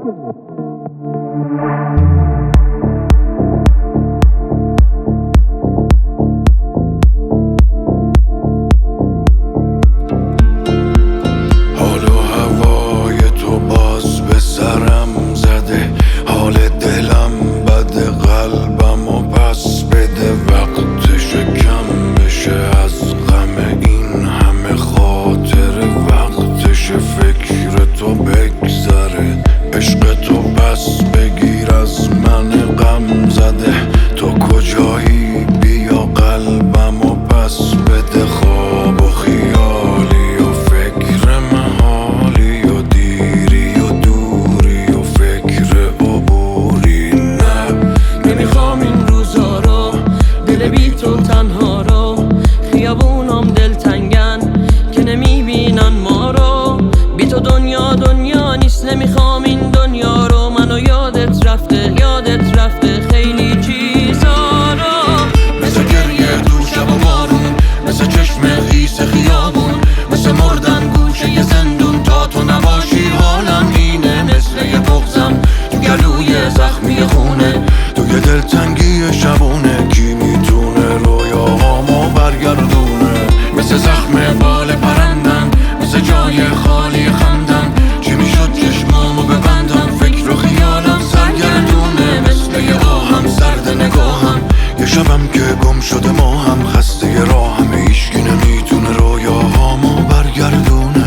حال و هوای تو باز به سرم زده، حال دلم بده، قلبم و پس بده. وقتش کم بشه از غم این همه خاطره، وقتش فکر تو بگذره، عشق تو پس بگیر از من غم زده. تو کجایی بیا قلبم و پس بده، خواب و خیالی و فکر محالی و دیری و دوری و فکر عبوری. نه نمیخوام این روزا رو، دل بی تو تنها رو، خیابونم دلتنگن که نمیبینن ما رو. بی تو دنیا نیست، نمیخوام این دنیا رو. منو یادت رفته خیلی چیزا رو. مثل گریه تو شب و بارون، مثل چشم خیس خیابون، مثل مردن گوشه ی زندون. تا تو نباشی حالم اینه، مثل یه بغضم تو گلوی زخمی خونه، تو یه دلتنگی شبونه. کی میتونه رویاهامو برگردونه؟ مثل زخم بال پرندن، مثل جای خالی خندن. چی میشد چشمامو ببندم، فکر و خیالم سرگردونه. مثل یه آهم سرد نگاهم، یه شبم که گم شده ما هم، خسته ی راهم، هیچکی نمیتونه رویاهامو برگردونه.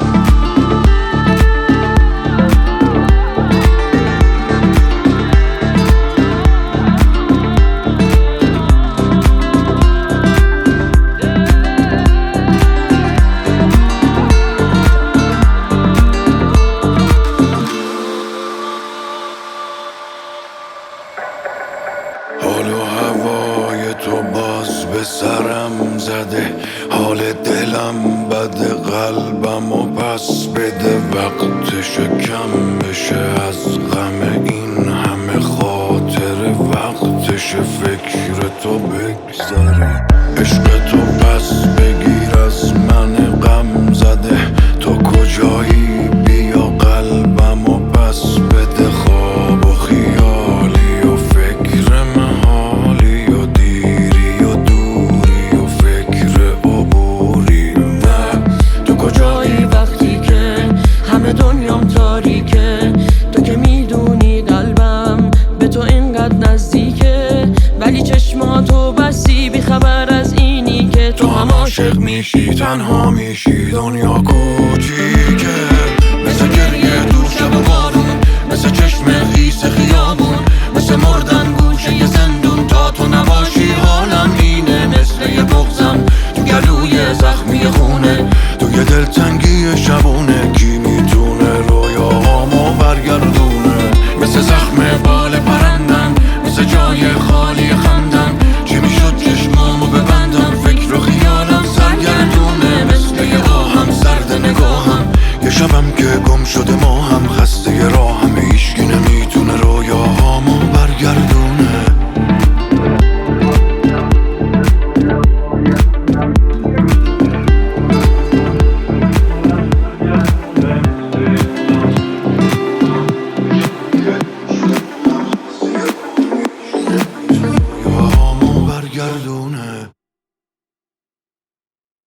حال و هوای تو باز به سرم زده، حال دلم بده، قلبم و پس بده. وقتش کم بشه از غم این همه خاطره، وقتش فکر تو بگذره، عشق تو پس بگیر از من غم زده. تو کجایی بیا قلبم و پس بده، خواب و خیالی و فکر محالی و دیری و دوری و فکر عبوری. نه تو کجایی وقتی که همه دنیام تاریکه؟ تو که میدونی قلبم به تو اینقدر نزدیکه، ولی چشماتو بسی بی خبر از اینی که تو هم عاشق میشی، تنها میشی، دنیا کوچیکه. مثل گریه تو شب و بارون، مثل چشم خیس خیابون، مثل مردن گوشه ی زندون. تا تو نباشی حالم اینه، مثل یه بغضم تو گلوی زخمی خونه، تو یه دلتنگی شبونه. کی میتونه رویاهامو برگردونه؟ مثل زخم بال پرندن، مثل جای خالی خندن. چی میشد چشمامو ببندم، فکر و خیالم سرگردونه. مثل یه آهم سرد نگاهم، یه شبم که گم شده ما هم، خسته ی راه